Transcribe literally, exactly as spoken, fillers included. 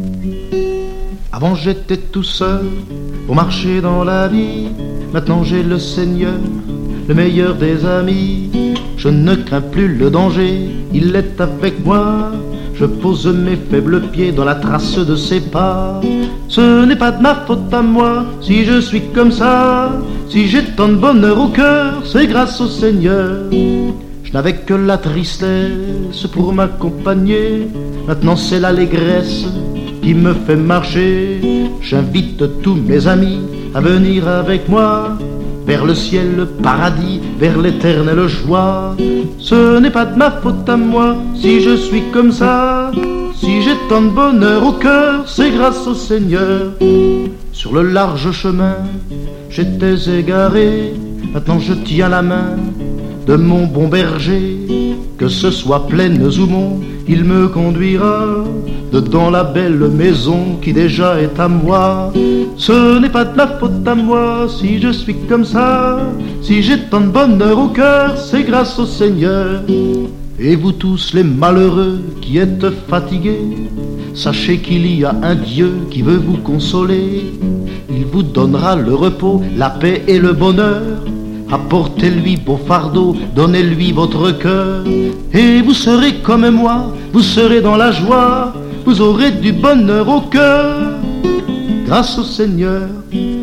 Avant j'étais tout seul pour marcher dans la vie. Maintenant j'ai le Seigneur, le meilleur des amis. Je ne crains plus le danger, il est avec moi. Je pose mes faibles pieds dans la trace de ses pas. Ce n'est pas de ma faute à moi si je suis comme ça. Si j'ai tant de bonheur au cœur, c'est grâce au Seigneur. Je n'avais que la tristesse pour m'accompagner. Maintenant c'est l'allégresse qui me fait marcher. J'invite tous mes amis à venir avec moi vers le ciel, le paradis, vers l'éternelle joie. Ce n'est pas de ma faute à moi si je suis comme ça. Si j'ai tant de bonheur au cœur, c'est grâce au Seigneur. Sur le large chemin, j'étais égaré. Maintenant je tiens la main de mon bon berger. Que ce soit plaine ou mont, il me conduira dedans la belle maison qui déjà est à moi. Ce n'est pas de la faute à moi si je suis comme ça. Si j'ai tant de bonheur au cœur, c'est grâce au Seigneur. Et vous tous les malheureux qui êtes fatigués, sachez qu'il y a un Dieu qui veut vous consoler. Il vous donnera le repos, la paix et le bonheur. Apportez-lui vos fardeaux, donnez-lui votre cœur. Et vous serez comme moi, vous serez dans la joie. Vous aurez du bonheur au cœur, grâce au Seigneur.